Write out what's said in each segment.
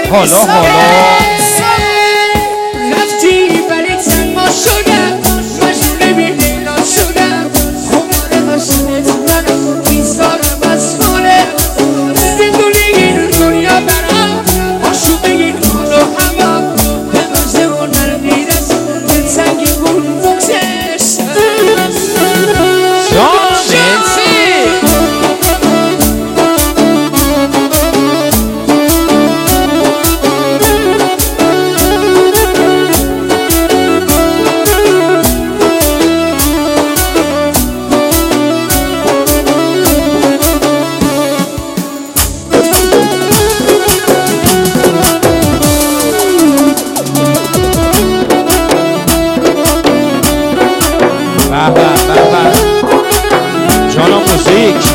حالا رفتی ولی تنها شدم مجبور به لیلا شدم خمار قشنت منو میذارم از خانه زندونی این دنیا برام آشوب این حال و هوا به مجد هنر میرس دلتنگی بود بگذشت جانا موزیک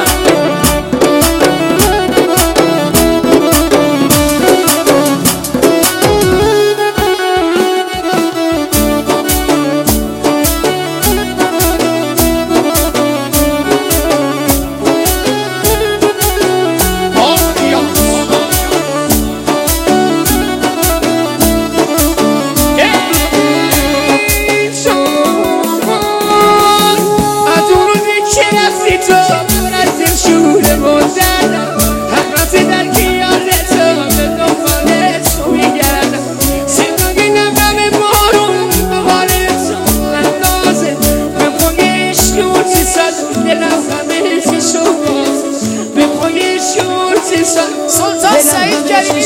سلطان سعید کریمی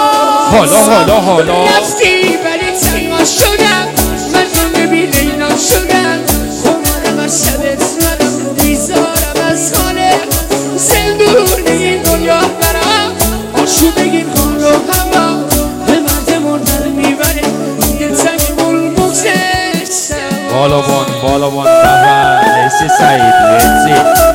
حالا رفتی ولی تنها شدم مجنون بی لیلا شدم خمار مشهدت منم بیزارم از خانه زندون این دنیا برام آشوب این حال و هوا به مرد مردن میبره دلتنگی مول بگذشتم بالابان لیسی سعید لیسی